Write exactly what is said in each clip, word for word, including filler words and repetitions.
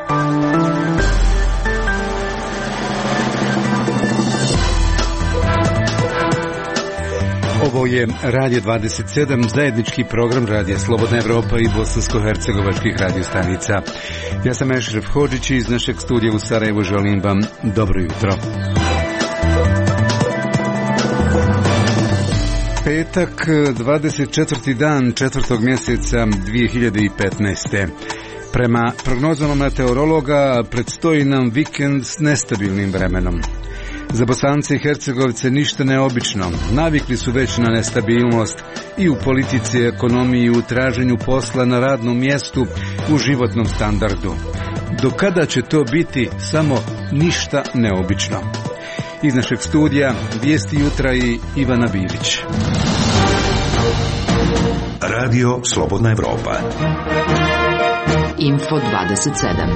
Ovo je Radio dvadeset sedam, zajednički program Radija Slobodna Evropa i bosansko-hercegovačkih radiostanica. Ja sam Ešref Hodžić i iz našeg studija u Sarajevu želim vam dobro jutro. Petak, dvadeset četvrti dan četvrtog mjeseca dvije hiljade petnaeste. Prema prognozama meteorologa predstoji nam vikend s nestabilnim vremenom. Za Bosance i Hercegovce ništa neobično. Navikli su već na nestabilnost i u politici, ekonomiji, i u traženju posla na radnom mjestu, u životnom standardu. Do kada će to biti samo ništa neobično? Iz našeg studija vijesti jutra i Ivana Bilić. Radio Slobodna Evropa. Info dvadeset sedam.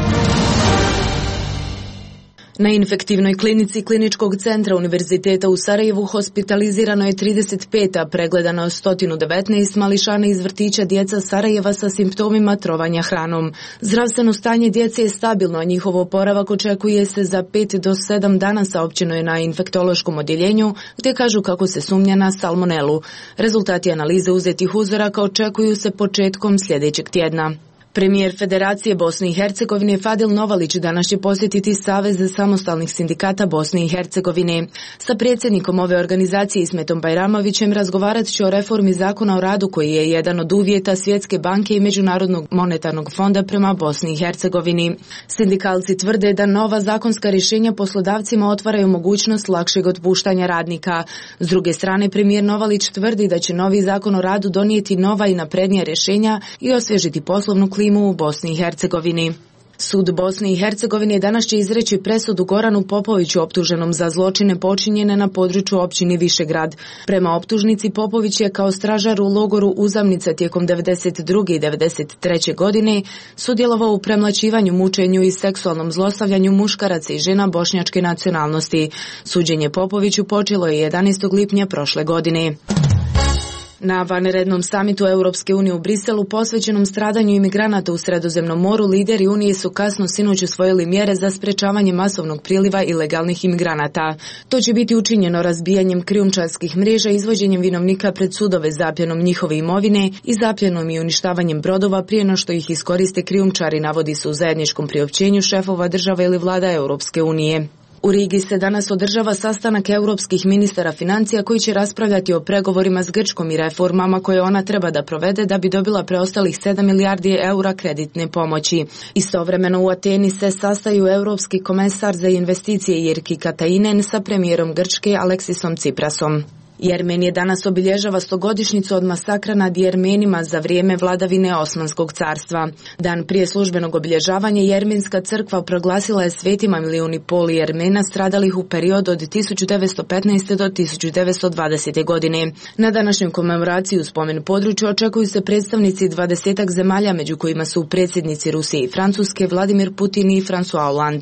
Na infektivnoj klinici Kliničkog centra Univerziteta u Sarajevu hospitalizirano je trideset pet, a pregledano je sto devetnaest mališana iz vrtića djeca Sarajeva sa simptomima trovanja hranom. Zdravstveno stanje djece je stabilno, a njihov oporavak očekuje se za pet do sedam dana, saopćeno je na infektološkom odjeljenju, gdje kažu kako se sumnja na salmonelu. Rezultati analize uzetih uzoraka očekuju se početkom sljedećeg tjedna. Premijer Federacije Bosne i Hercegovine Fadil Novalić danas će posjetiti Savez samostalnih sindikata Bosne i Hercegovine. Sa predsjednikom ove organizacije Ismetom Bajramovićem razgovarat će o reformi Zakona o radu, koji je jedan od uvjeta Svjetske banke i Međunarodnog monetarnog fonda prema Bosni i Hercegovini. Sindikalci tvrde da nova zakonska rješenja poslodavcima otvaraju mogućnost lakšeg otpuštanja radnika. S druge strane, premijer Novalić tvrdi da će novi Zakon o radu donijeti nova i naprednija rješenja i osvježiti poslovnu klimu u Bosni i Hercegovini. Sud Bosne i Hercegovine danas će izreći presudu Goranu Popoviću, optuženom za zločine počinjene na području općine Višegrad. Prema optužnici, Popović je kao stražar u logoru Uzamnica tijekom devedeset druge i devedeset treće godine sudjelovao u premlaćivanju, mučenju i seksualnom zlostavljanju muškaraca i žena bošnjačke nacionalnosti. Suđenje Popoviću počelo je jedanaestog lipnja prošle godine. Na vanrednom samitu Europske unije u Briselu posvećenom stradanju imigranata u Sredozemnom moru, lideri Unije su kasno sinoć usvojili mjere za sprečavanje masovnog priliva ilegalnih imigranata. To će biti učinjeno razbijanjem krijumčarskih mreža, izvođenjem vinovnika pred sudove, zapljenom njihove imovine i zapljenom i uništavanjem brodova prije no što ih iskoriste krijumčari, navodi se u zajedničkom priopćenju šefova država ili vlada Europske unije. U Rigi se danas održava sastanak europskih ministara financija koji će raspravljati o pregovorima s Grčkom i reformama koje ona treba da provede da bi dobila preostalih sedam milijardi eura kreditne pomoći. Istovremeno u Ateni se sastaju europski komesar za investicije Jirki Katainen sa premijerom Grčke Aleksisom Tsiprasom. Jermenije danas obilježava stogodišnjicu od masakra nad Jermenima za vrijeme vladavine Osmanskog carstva. Dan prije službenog obilježavanja Jermenska crkva proglasila je svetima milijun i pol Jermena stradalih u periodu od tisuću devetsto petnaeste. do tisuću devetsto dvadesete. godine. Na današnju komemoraciju u spomen području očekuju se predstavnici dvadesetak zemalja, među kojima su predsjednici Rusije i Francuske Vladimir Putin i François Hollande.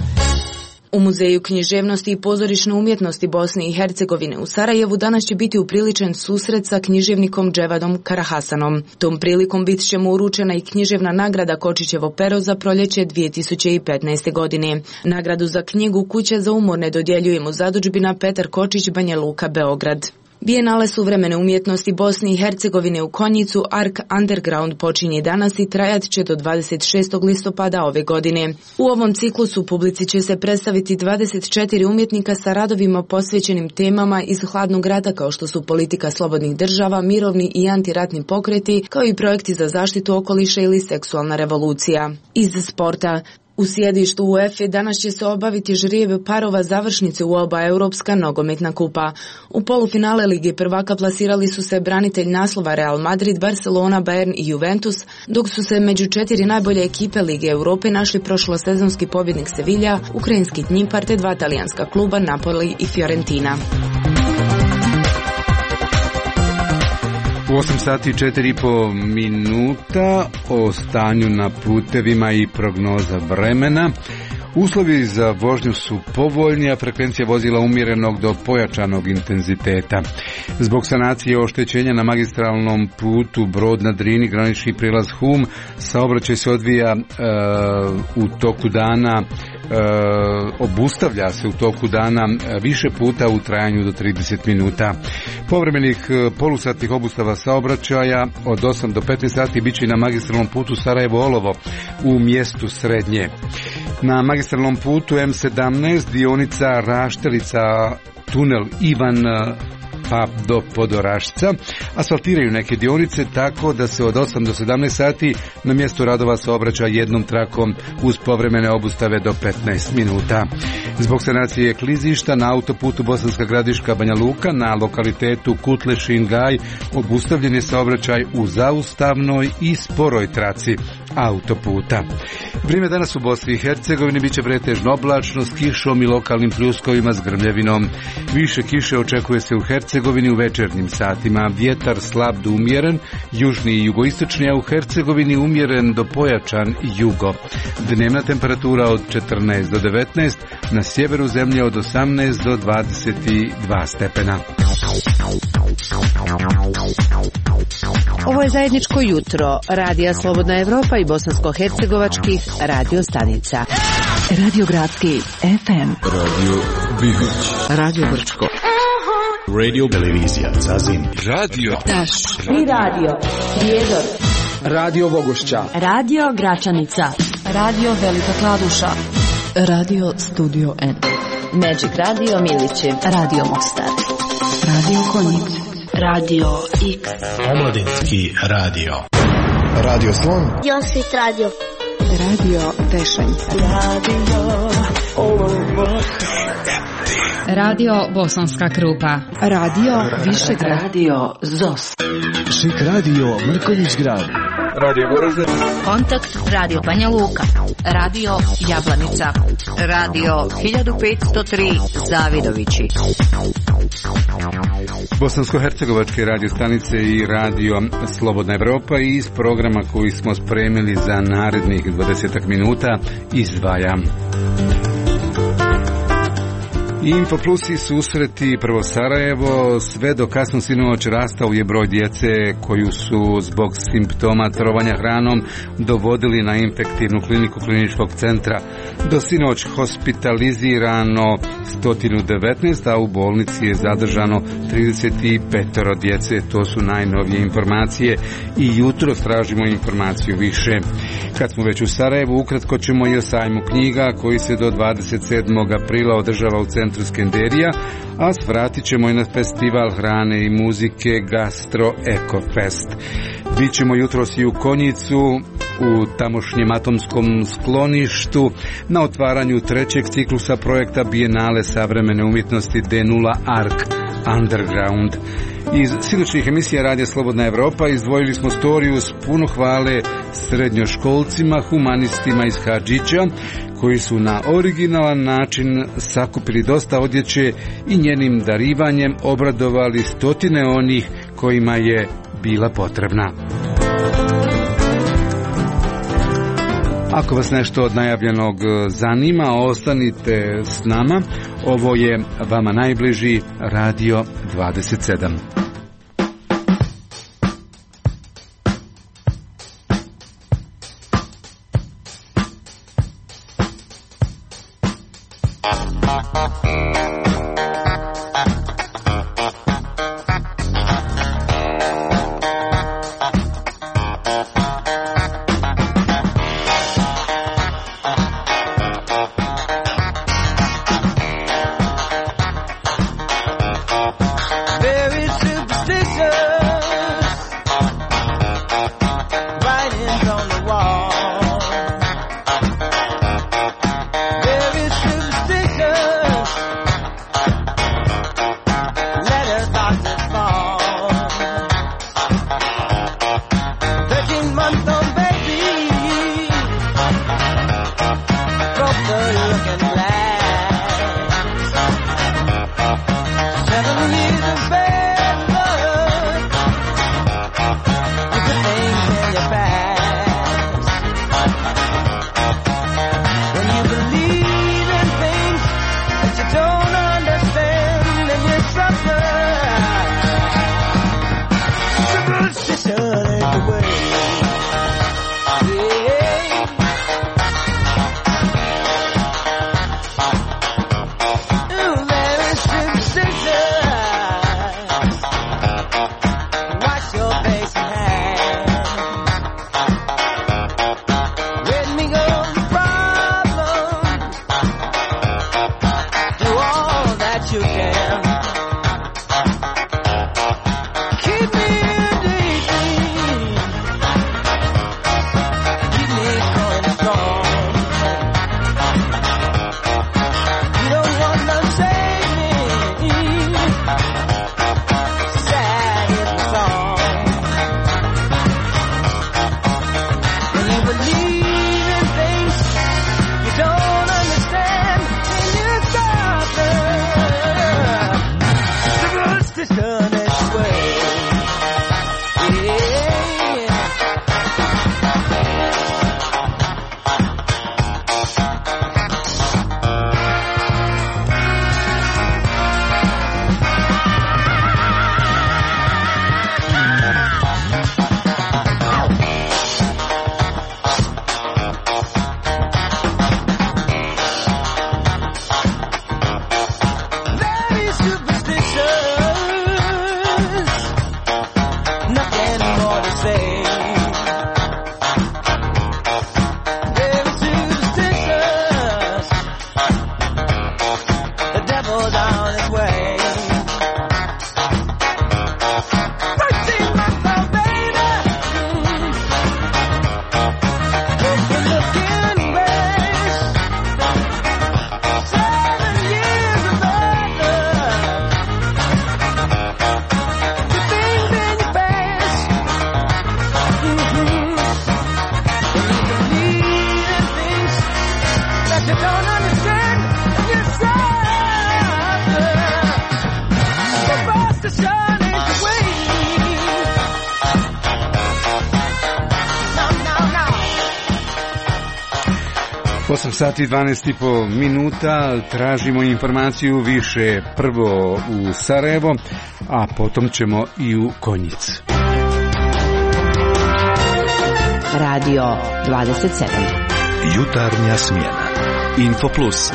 U Muzeju književnosti i pozorišne umjetnosti Bosne i Hercegovine u Sarajevu danas će biti upriličen susret sa književnikom Dževadom Karahasanom. Tom prilikom bit će mu uručena i književna nagrada Kočićevo pero za proljeće dvije tisuće petnaeste. godine. Nagradu za knjigu Kuća za umor ne dodjeljuje mu zadužbina Petar Kočić, Banja Luka, Beograd. Bijenale suvremene umjetnosti Bosne i Hercegovine u Konjicu Ark Underground počinje danas i trajat će do dvadeset šestog listopada ove godine. U ovom ciklusu publici će se predstaviti dvadeset četiri umjetnika sa radovima posvećenim temama iz hladnog rata kao što su politika slobodnih država, mirovni i antiratni pokreti, kao i projekti za zaštitu okoliša ili seksualna revolucija. Iz sporta. U sjedištu UEFA danas će se obaviti žrijeb parova završnice u oba europska nogometna kupa. U polufinale Lige prvaka plasirali su se branitelj naslova Real Madrid, Barcelona, Bayern i Juventus, dok su se među četiri najbolje ekipe Lige Europe našli prošlosezonski pobjednik Sevilla, ukrajinski Dnipar te dva talijanska kluba Napoli i Fiorentina. U osam sati i četiri i po minuta o stanju na putevima i prognoza vremena. Uslovi za vožnju su povoljni, a frekvencija vozila umjerenog do pojačanog intenziteta. Zbog sanacije oštećenja na magistralnom putu Brod na Drini, granični prilaz Hum, saobraćaj se odvija e, u toku dana, e, obustavlja se u toku dana više puta u trajanju do trideset minuta. Povremenih polusatnih obustava saobraćaja od osam do petnaest sati biće na magistralnom putu Sarajevo-Olovo u mjestu Srednje. Na magistralnom putu M sedamnaest dionica Raštelica tunel Ivan pa do Podorašca asfaltiraju neke dionice tako da se od osam do sedamnaest sati na mjestu radova saobraća jednom trakom uz povremene obustave do petnaest minuta. Zbog sanacije klizišta na autoputu Bosanska Gradiška Banja Luka na lokalitetu Kutlešin Gaj obustavljen je saobraćaj u zaustavnoj i sporoj traci autoputa. Vrijeme danas u Bosni i Hercegovini biće pretežno oblačno s kišom i lokalnim pljuskovima s grmljavinom. Više kiše očekuje se u Hercegovini u večernjim satima. Vjetar slab do umjeren, južni i jugoistočni, a u Hercegovini umjeren do pojačan jugo. Dnevna temperatura od četrnaest do devetnaest, na sjeveru zemlje od osamnaest do dvadeset dva stepena. Ovo je zajedničko jutro Radija Slobodna Evropa i bosansko-hercegovačkih radio stanica. Radio Gradski F M, Radio Bihoć, Radio Brčko, Radio Televizija Zazin, Radio Taš i Radio Prijedor, Radio Vogošća, Radio Gračanica, Radio Velika Kladuša, Radio Studio N, Magic Radio Milići, Radio Mostar, Radio Konjic, Radio X, Omladinski radio. Radio Slon, Josit Radio, Radio Tešanj, Radio Radio Bosanska Krupa, Radio Višegrad, Radio Zos, Šik radio Mrkonjić Grad, Radio Goražde, Kontakt Radio Banja Luka, Radio Jablanica, Radio hiljadu petsto tri Zavidovići, Bosansko-hercegovačke radio stanice i Radio Slobodna Evropa i iz programa koji smo spremili za narednih dvadeset minuta izdvajam. Infoplus i susreti, prvo Sarajevo. Sve do kasno sinoć rastao je broj djece koju su zbog simptoma trovanja hranom dovodili na infektivnu kliniku kliničkog centra. Do sinoć hospitalizirano sto devetnaest, a u bolnici je zadržano trideset pet djece. To su najnovije informacije i jutro tražimo informaciju više. Kad smo već u Sarajevu, ukratko ćemo i o sajmu knjiga koji se do dvadeset sedmog aprila održava u centru Skenderija, a svratit ćemo i na festival hrane i muzike Gastro Eko Fest. Bićemo jutros i u Konjicu, u tamošnjem atomskom skloništu, na otvaranju trećeg ciklusa projekta Bijenale savremene umjetnosti D nula Ark Underground. Iz sinoćnih emisija Radija Slobodna Evropa izdvojili smo storiju s puno hvale srednjoškolcima, humanistima iz Hadžića, koji su na originalan način sakupili dosta odjeće i njenim darivanjem obradovali stotine onih kojima je bila potrebna. Ako vas nešto od najavljenog zanima, ostanite s nama. Ovo je vama najbliži Radio dvadeset sedam. osam sati i dvanaest i po minuta, tražimo informaciju više prvo u Sarajevo, a potom ćemo i u Konjic. Radio dvadeset sedam. Jutarnja smjena. Infoplus.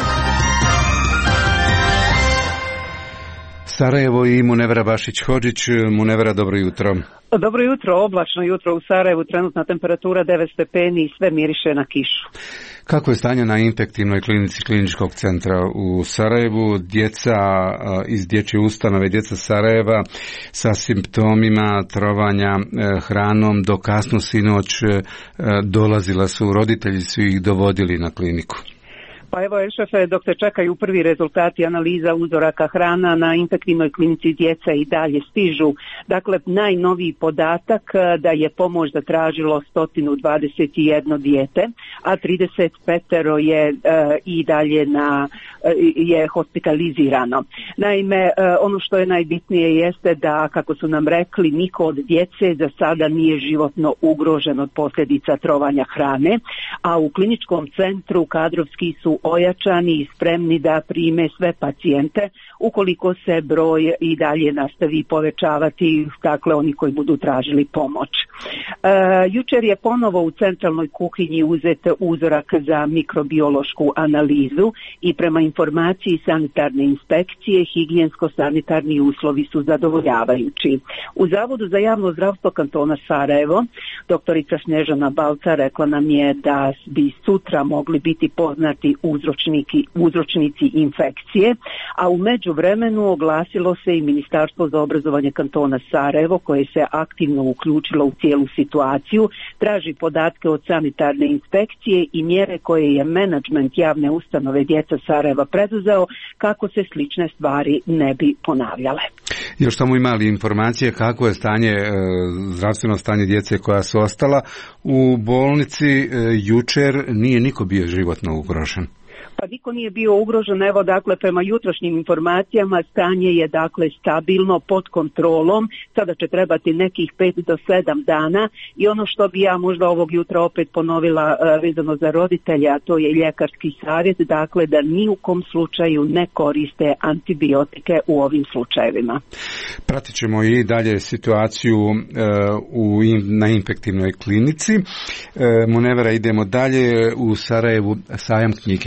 Sarajevo i Munevera Bašić-Hodžić. Munevera, dobro jutro. Dobro jutro, oblačno jutro u Sarajevu, trenutna temperatura devet stepeni i sve miriše na kišu. Kako je stanje na infektivnoj klinici Kliničkog centra u Sarajevu? Djeca iz dječje ustanove, djeca Sarajeva sa simptomima trovanja hranom do kasno sinoć dolazila su, roditelji su ih dovodili na kliniku. Pa evo, šefe, dok se čekaju prvi rezultati analiza uzoraka hrana na infektivnoj klinici djeca i dalje stižu. Dakle, najnoviji podatak da je pomoć zatražilo sto dvadeset jedno dijete, a trideset pet je e, i dalje na, e, je hospitalizirano. Naime, e, ono što je najbitnije jeste da, kako su nam rekli, niko od djece za sada nije životno ugrožen od posljedica trovanja hrane, a u kliničkom centru kadrovski su ojačani i spremni da prime sve pacijente ukoliko se broj i dalje nastavi povećavati, dakle oni koji budu tražili pomoć. E, jučer je ponovo u centralnoj kuhinji uzet uzorak za mikrobiološku analizu i prema informaciji sanitarne inspekcije higijensko-sanitarni uslovi su zadovoljavajući. U Zavodu za javno zdravstvo kantona Sarajevo doktorica Snježana Balca rekla nam je da bi sutra mogli biti poznati uzročniki, uzročnici infekcije, a u međuvremenu oglasilo se i Ministarstvo za obrazovanje kantona Sarajevo koje se aktivno uključilo u cijelu situaciju, traži podatke od sanitarne inspekcije i mjere koje je menadžment javne ustanove djeca Sarajeva preduzeo kako se slične stvari ne bi ponavljale. Još samo imali informacije kako je stanje, zdravstveno stanje djece koja su ostala u bolnici. Jučer nije niko bio životno ugrožen. Pa niko nije bio ugrožen, evo dakle prema jutrošnjim informacijama stanje je dakle stabilno, pod kontrolom, sada će trebati nekih pet do sedam dana i ono što bi ja možda ovog jutra opet ponovila uh, vezano za roditelje, a to je ljekarski savjet, dakle da ni u kom slučaju ne koriste antibiotike u ovim slučajevima. Pratit ćemo i dalje situaciju uh, u, na infektivnoj klinici. Uh, Munevera, idemo dalje u Sarajevu, sajam knjige.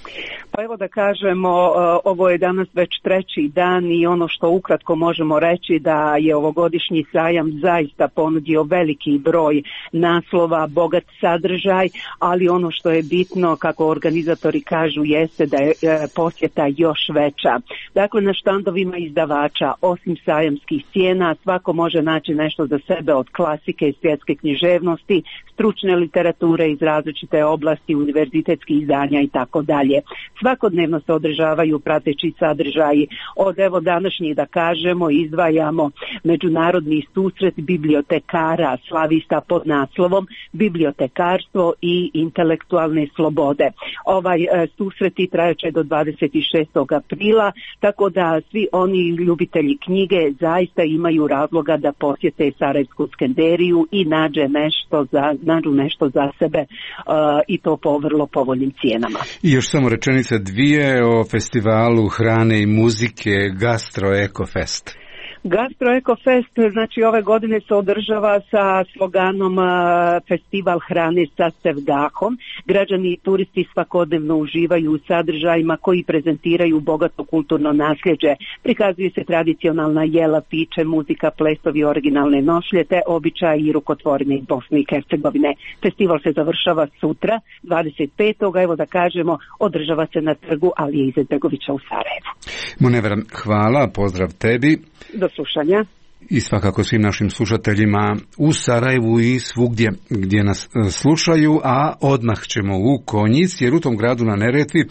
Pa evo da kažemo, ovo je danas već treći dan i ono što ukratko možemo reći da je ovogodišnji sajam zaista ponudio veliki broj naslova, bogat sadržaj, ali ono što je bitno, kako organizatori kažu, jeste da je posjeta još veća. Dakle, na štandovima izdavača, osim sajamskih cijena, svako može naći nešto za sebe od klasike i svjetske književnosti, stručne literature iz različite oblasti, univerzitetskih izdanja i tako dalje. Svakodnevno se održavaju prateći sadržaji. Od evo današnjih, da kažemo, izdvajamo međunarodni susret bibliotekara slavista pod naslovom Bibliotekarstvo i intelektualne slobode. Ovaj e, susreti trajaće do dvadeset šestog aprila, tako da svi oni ljubitelji knjige zaista imaju razloga da posjete Sarajevsku skenderiju i nađe nešto za, nađu nešto za sebe e, i to po vrlo povoljnim cijenama. I još samo rečenica dvije o festivalu hrane i muzike Gastro Eko Fest. Gastro Eko Fest, znači ove godine se održava sa sloganom uh, Festival hrane sa sevdahom. Građani i turisti svakodnevno uživaju u sadržajima koji prezentiraju bogato kulturno nasljeđe. Prikazuje se tradicionalna jela, piće, muzika, plesovi, originalne nošlje te običaji i rukotvorine iz Bosne i Hercegovine. Festival se završava sutra, dvadeset petog Evo da kažemo, održava se na trgu Alije Izetbegovića u Sarajevu. Munevera, hvala, pozdrav tebi. Do slušanja. I svakako svim našim slušateljima u Sarajevu i svugdje gdje nas slušaju, a odmah ćemo u Konjic, jer u tom gradu na Neretvi,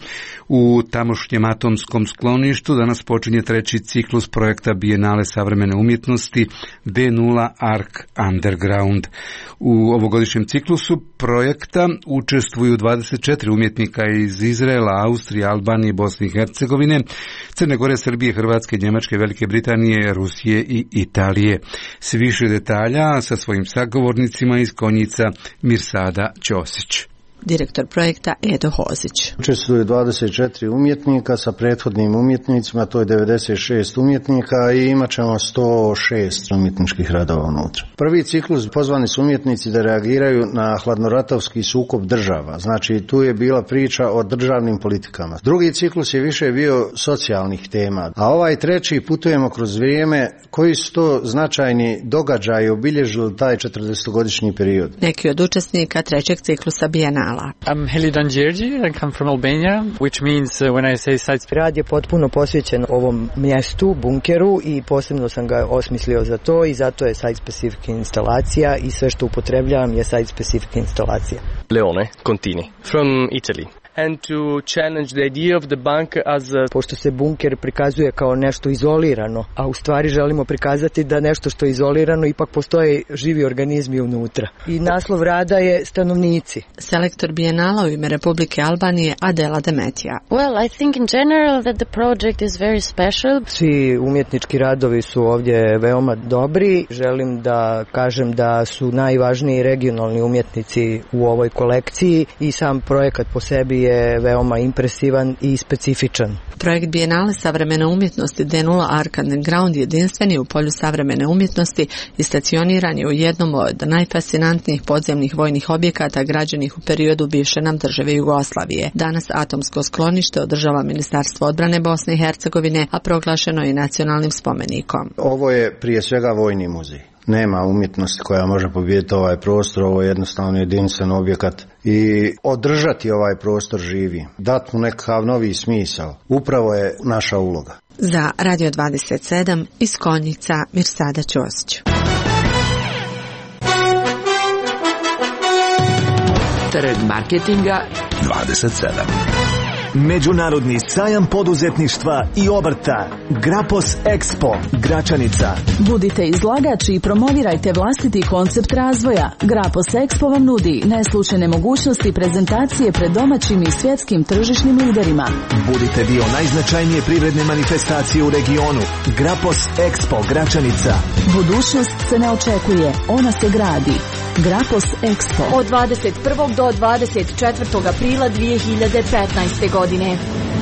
u tamošnjem atomskom skloništu, danas počinje treći ciklus projekta Bijenale savremene umjetnosti D nula Arc Underground. U ovogodišnjem ciklusu projekta učestvuju dvadeset četiri umjetnika iz Izraela, Austrije, Albanije, Bosne i Hercegovine, Crne Gore, Srbije, Hrvatske, Njemačke, Velike Britanije, Rusije i Italije. S više detalja sa svojim sagovornicima iz Konjica Mirsada Ćosić. direktor projekta Edo Hozić. Učestvuju dvadeset četiri umjetnika sa prethodnim umjetnicima, to je devedeset šest umjetnika i imat ćemo sto šest umjetničkih radova unutra. Prvi ciklus pozvani su umjetnici da reagiraju na hladnoratovski sukob država, znači tu je bila priča o državnim politikama. Drugi ciklus je više bio socijalnih tema, a ovaj treći putujemo kroz vrijeme koji su to značajni događaji obilježili taj četrdesetogodišnji period. Neki od učesnika trećeg ciklusa Bijenala. I'm Helidan Đerđi, I come from Albania, which means uh, when I say site... Rad je potpuno posvećen ovom mjestu, bunkeru, i posebno sam ga osmislio za to i zato je site-specific instalacija i sve što upotrebljavam je site-specific instalacija. Leone Contini, from Italy. And to challenge the idea of the bunker as a... Pošto se bunker prikazuje kao nešto izolirano, a u stvari želimo prikazati da nešto što je izolirano ipak postoje živi organizmi unutra. I naslov rada je stanovnici. Selektor Bijenala u ime Republike Albanije Adela Demetija. Well, I think in general that the project is very special. Svi umjetnički radovi su ovdje veoma dobri. Želim da kažem da su najvažniji regionalni umjetnici u ovoj kolekciji i sam projekat po sebi je veoma impresivan i specifičan. Projekt Bijenale savremene umjetnosti D nula Art Underground jedinstveni u polju savremene umjetnosti i stacioniran je u jednom od najfascinantnijih podzemnih vojnih objekata građenih u periodu bivše nam države Jugoslavije. Danas atomsko sklonište održava Ministarstvo odbrane Bosne i Hercegovine, a proglašeno je nacionalnim spomenikom. Ovo je prije svega vojni muzej. Nema umjetnosti koja može pobijediti ovaj prostor, ovo je jednostavno jedinstven objekat i održati ovaj prostor živi, dati mu nekakav novi smisao. Upravo je naša uloga. Za Radio dvadeset sedam iz Konjica Mirsada Ćosić. Teret marketinga dvadeset sedam. Međunarodni sajam poduzetništva i obrta Grapos Expo Gračanica. Budite izlagač i promovirajte vlastiti koncept razvoja. Grapos Expo vam nudi neslučajne mogućnosti prezentacije pred domaćim i svjetskim tržišnim liderima. Budite dio najznačajnije privredne manifestacije u regionu. Grapos Expo Gračanica. Budućnost se ne očekuje, ona se gradi. Grapos Expo od dvadeset prvog do dvadeset četvrtog aprila dvije hiljade petnaeste godine.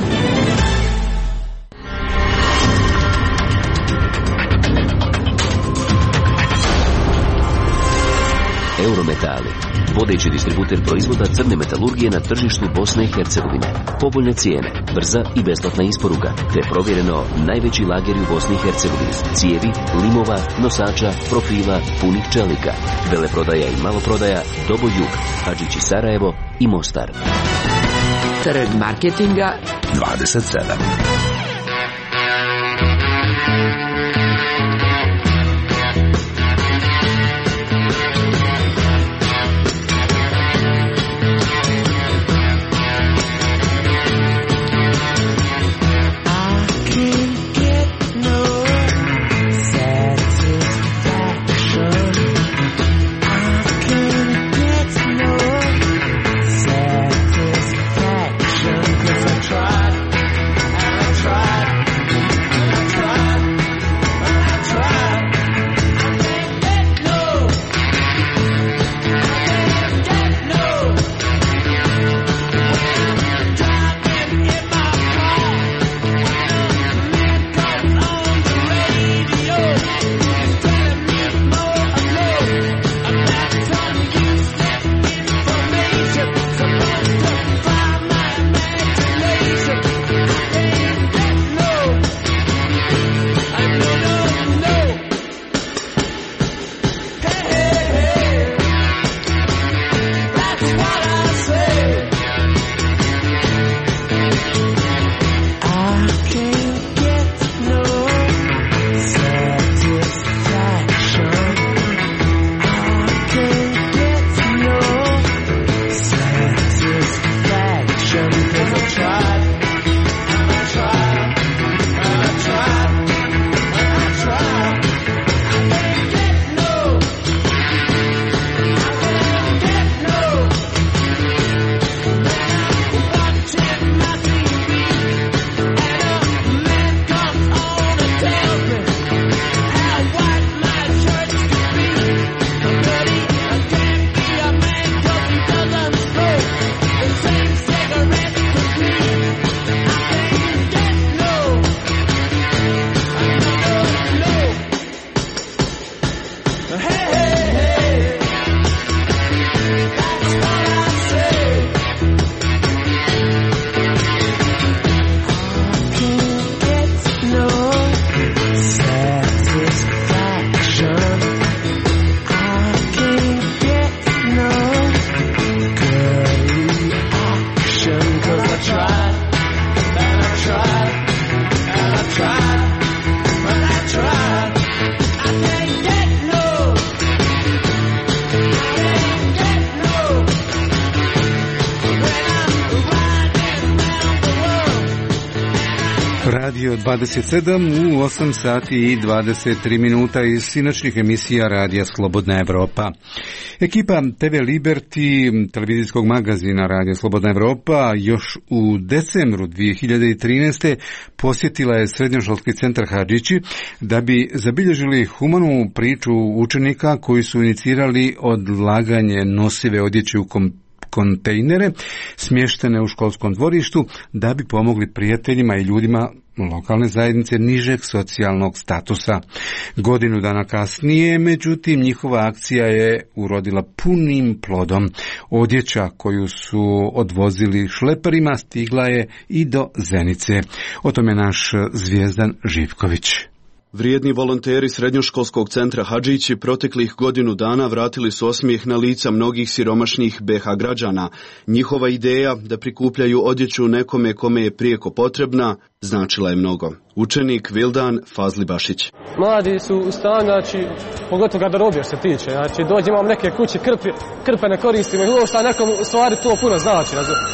Eurometali, vodeći distributer proizvoda crne metalurgije na tržištu Bosne i Hercegovine. Povoljne cijene, brza i besplatna isporuka, te provjereno najveći lageri u Bosni i Hercegovini. Cijevi, limova, nosača, profila, punih čelika. Veleprodaja i maloprodaja, Dobo Jug, Hadžići Sarajevo i Mostar. Teret marketinga dvadeset sedam. Radio dvadeset sedam u osam sati i dvadeset tri minuta iz sinoćnih emisija Radija Slobodna Evropa. Ekipa te ve Liberty, televizijskog magazina Radija Slobodna Evropa, još u decembru dvije hiljade trinaeste. posjetila je Srednjoškolski centar Hadžići da bi zabilježili humanu priču učenika koji su inicirali odlaganje nosive odjeće u kom kontejnere smještene u školskom dvorištu da bi pomogli prijateljima i ljudima lokalne zajednice nižeg socijalnog statusa. Godinu dana kasnije, međutim, njihova akcija je urodila punim plodom. Odjeća koju su odvozili šleparima stigla je i do Zenice. O tome naš Zvijezdan Živković. Vrijedni volonteri Srednjoškolskog centra Hadžići proteklih godinu dana vratili su osmijeh na lica mnogih siromašnih be ha građana. Njihova ideja da prikupljaju odjeću nekome kome je prijeko potrebna značila je mnogo. Učenik Vildan Fazlibašić. Mladi su u stanju, znači, pogotovo garderobija se tiče, znači dođe imam neke kuće, krpe, krpe ne koristimo i uopšte nekom stvari to puno znači.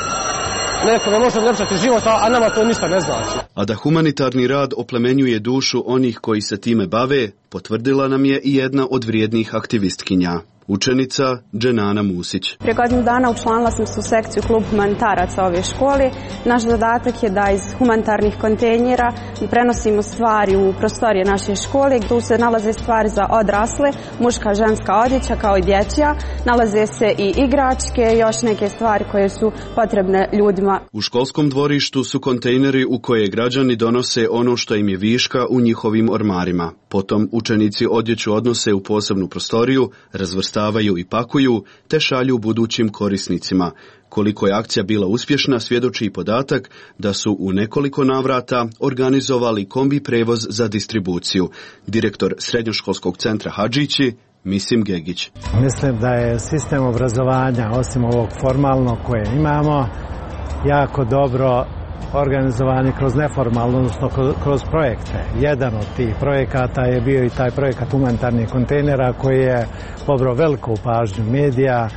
Nekome može odlepšati život, a nama to ništa ne znači. A da humanitarni rad oplemenjuje dušu onih koji se time bave, potvrdila nam je i jedna od vrijednih aktivistkinja, učenica Dženana Musić. Prije godinu dana učlanila sam se u sekciju klub humanitaraca ove škole. Naš zadatak je da iz humanitarnih kontejnera prenosimo stvari u prostorije naše škole. Tu se nalaze stvari za odrasle, muška, ženska odjeća kao i dječja. Nalaze se i igračke i još neke stvari koje su potrebne ljudima. U školskom dvorištu su kontejneri u koje građani donose ono što im je viška u njihovim ormarima. Potom učenici odjeću odnose u posebnu prostoriju, razvrstavaju i pakuju, te šalju budućim korisnicima. Koliko je akcija bila uspješna, svjedoči i podatak da su u nekoliko navrata organizovali kombi prevoz za distribuciju. Direktor Srednjoškolskog centra Hadžići, Misim Gegić. Mislim da je sistem obrazovanja, osim ovog formalnog koje imamo, jako dobro organizovani kroz neformalno, odnosno kroz projekte. Jedan od tih projekata je bio i taj projekat humanitarnih kontejnera koji je pobrao veliku pažnju medija.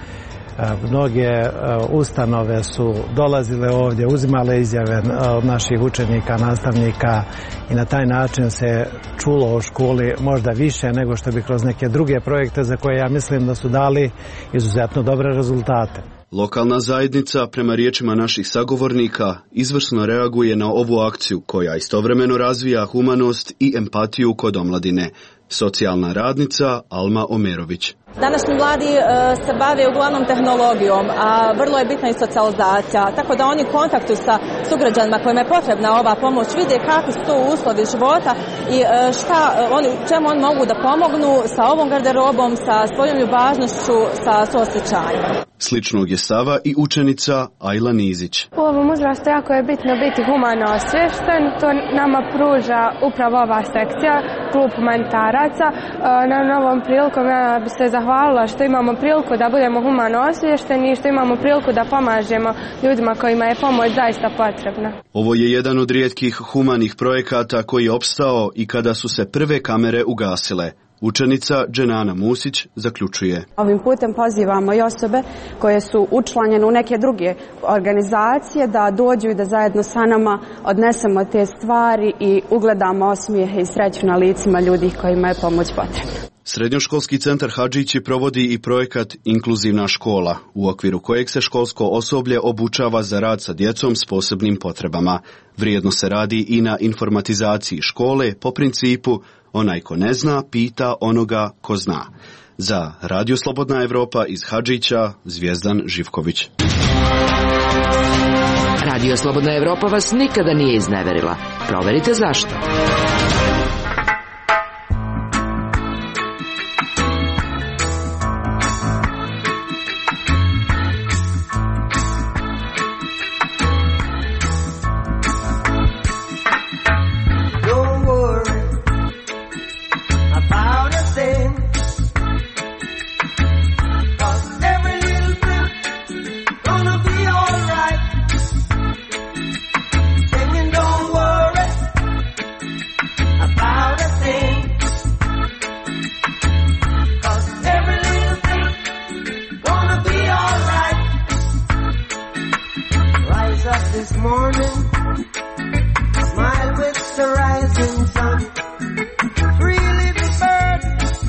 Mnoge ustanove su dolazile ovdje, uzimale izjave od naših učenika, nastavnika i na taj način se čulo o školi možda više nego što bi kroz neke druge projekte za koje ja mislim da su dali izuzetno dobre rezultate. Lokalna zajednica, prema riječima naših sagovornika, izvrsno reaguje na ovu akciju koja istovremeno razvija humanost i empatiju kod omladine. Socijalna radnica Alma Omerović. Današnji mladi e, se bave uglavnom tehnologijom, a vrlo je bitna i socijalizacija, tako da oni u kontaktu sa sugrađanima kojima je potrebna ova pomoć vide kakvi su to uslovi života i e, šta oni, čemu oni mogu da pomognu sa ovom garderobom, sa svojom ljubaznošću, sa suosjećanjem. Sličnog je stava i učenica Ajla Nizić. U ovom uzrastu jako je bitno biti humano osviješten, to nama pruža upravo ova sekcija, klub humanitaraca. Na novom prilikom ja bi se zahvalila što imamo priliku da budemo humano osviješteni i što imamo priliku da pomažemo ljudima kojima je pomoć zaista potrebna. Ovo je jedan od rijetkih humanih projekata koji je opstao i kada su se prve kamere ugasile. Učenica Dženana Musić zaključuje. Ovim putem pozivamo i osobe koje su učlanjene u neke druge organizacije da dođu i da zajedno sa nama odnesemo te stvari i ugledamo osmijehe i sreću na licima ljudi kojima je pomoć potrebna. Srednjoškolski centar Hadžići provodi i projekat Inkluzivna škola, u okviru kojeg se školsko osoblje obučava za rad sa djecom s posebnim potrebama. Vrijedno se radi i na informatizaciji škole po principu onaj ko ne zna, pita onoga ko zna. Za Radio Slobodna Evropa iz Hadžića, Zvijezdan Živković. Radio Slobodna Evropa vas nikada nije izneverila. Proverite zašto. This morning, smile with the rising sun. Three little birds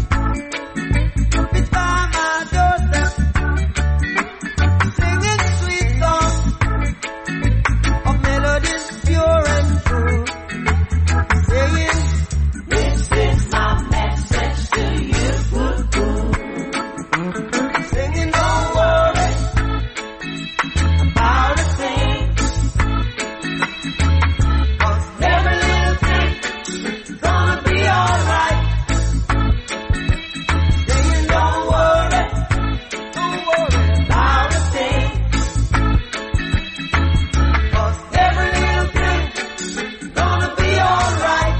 fits by my doorstep, singing sweet songs of melodies pure and true, saying, this is my message to you. Singing, don't worry about a thing, 'cause every little thing is gonna be alright. Singing, don't worry, don't worry about a thing, 'cause every little thing is gonna be alright.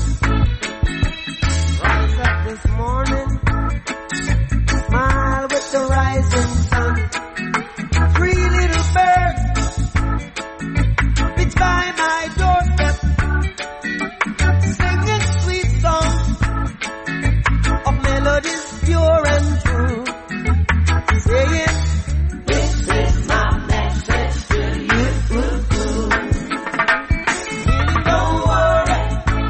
Rise up this morning, smile with the rising sun. Three little birds fits by my doorstep, singing sweet songs of melodies pure and true, saying, this is my message to you. Don't worry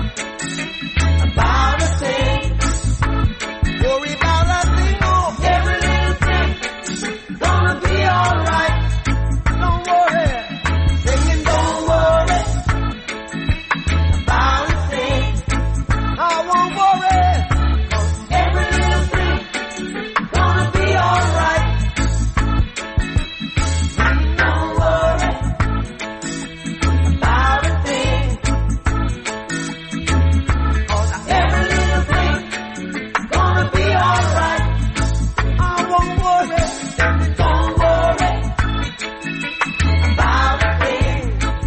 about a thing, worry about a thing, oh, every little thing gonna be alright. Don't worry, singing, don't worry about a thing. I won't worry, 'cause every little thing gonna be alright. Don't worry about a thing, 'cause every little thing gonna be alright. I won't worry, don't worry about a thing.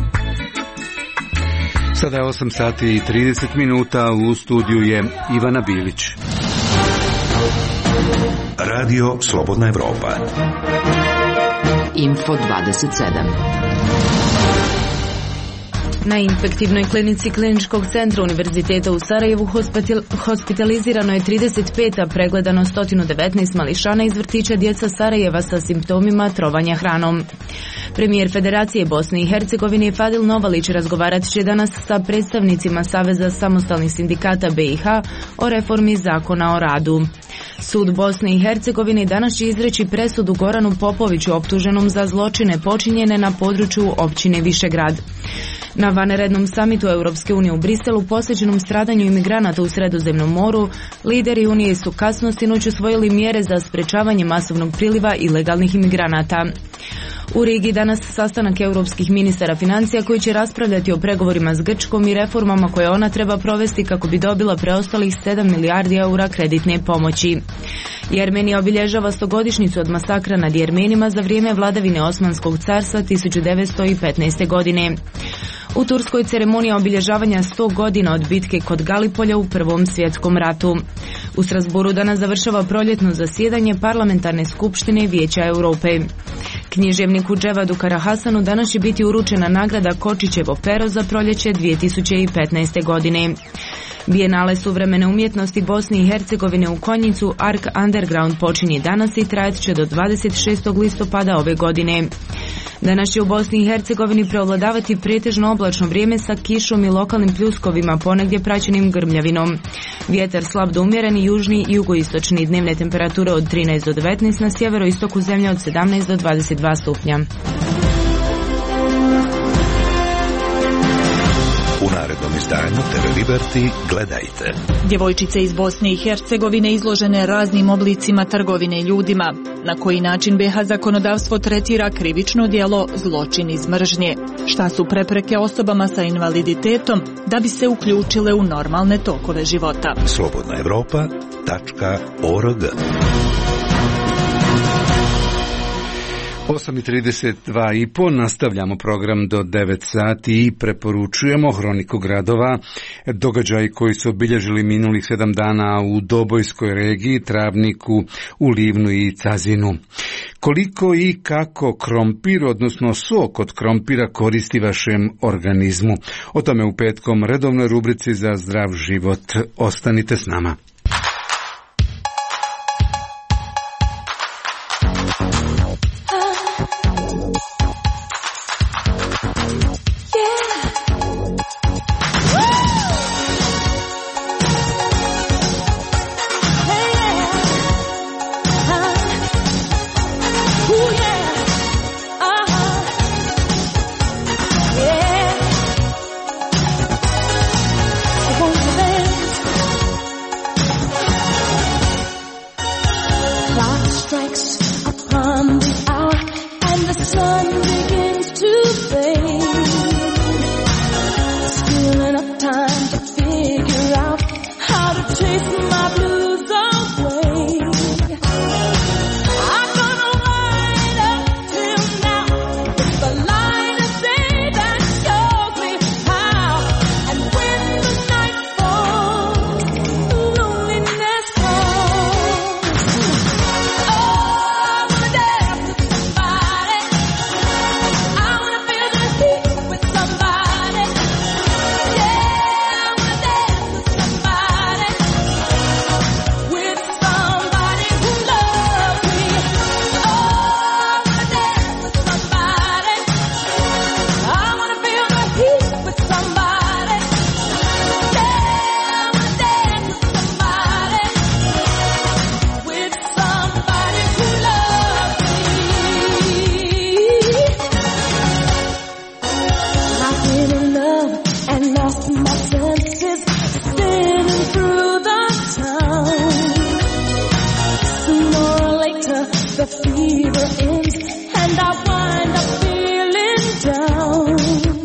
Sada je osam sati i trideset minuta, u studiju je Ivana Bilić. Radio Slobodna Evropa. Info dvadeset sedam. Na infektivnoj klinici Kliničkog centra Univerziteta u Sarajevu hospital, hospitalizirano je trideset pet, a pregledano sto devetnaest mališana iz vrtića djeca Sarajeva sa simptomima trovanja hranom. Premijer Federacije Bosne i Hercegovine Fadil Novalić razgovarat će danas sa predstavnicima Saveza samostalnih sindikata B i H o reformi zakona o radu. Sud Bosne i Hercegovine danas će izreći presudu Goranu Popoviću optuženom za zločine počinjene na području općine Višegrad. Na vanrednom samitu Europske unije u Briselu posvećenom stradanju imigranata u Sredozemnom moru, lideri Unije su kasno sinoć usvojili mjere za sprečavanje masovnog priliva ilegalnih imigranata. U Rigi danas sastanak europskih ministara financija koji će raspravljati o pregovorima s Grčkom i reformama koje ona treba provesti kako bi dobila preostalih sedam milijardi eura kreditne pomoći. Jermenija obilježava stogodišnjicu od masakra nad Jermenima za vrijeme vladavine Osmanskog carstva tisuću devetsto petnaeste. godine. U Turskoj ceremonija obilježavanja sto godina od bitke kod Galipolja u Prvom svjetskom ratu. U Strasburu danas završava proljetno zasjedanje Parlamentarne skupštine Vijeća Europe. Književniku Dževadu Karahasanu danas će biti uručena nagrada Kočićevo pero za proljeće dvije tisuće petnaeste. godine. Bijenale suvremene umjetnosti Bosne i Hercegovine u Konjicu Ark Underground počinje danas i trajat će do dvadeset šestog listopada ove godine. Danas će u Bosni i Hercegovini preovladavati pretežno oblačno vrijeme sa kišom i lokalnim pljuskovima, ponegdje praćenim grmljavinom. Vjetar slab do umjereni, južni i jugoistočni, dnevne temperature od trinaest do devetnaest, na sjeveroistoku zemlje od sedamnaest do dvadeset dva stupnja. U narednom izdanju T V Liberty gledajte. Djevojčice iz Bosne i Hercegovine izložene raznim oblicima trgovine ljudima. Na koji način B i H zakonodavstvo tretira krivično djelo zločin iz mržnje? Šta su prepreke osobama sa invaliditetom da bi se uključile u normalne tokove života? slobodna evropa tačka org. osam i trideset dva i po nastavljamo program do devet sati i preporučujemo Hroniku gradova, događaji koji su obilježili minulih sedam dana u Dobojskoj regiji, Travniku, u Livnu i Cazinu. Koliko i kako krompir, odnosno sok od krompira, koristi vašem organizmu? O tome u petkom redovnoj rubrici za zdrav život. Ostanite s nama. Woo! fever ends and I wind up feeling down.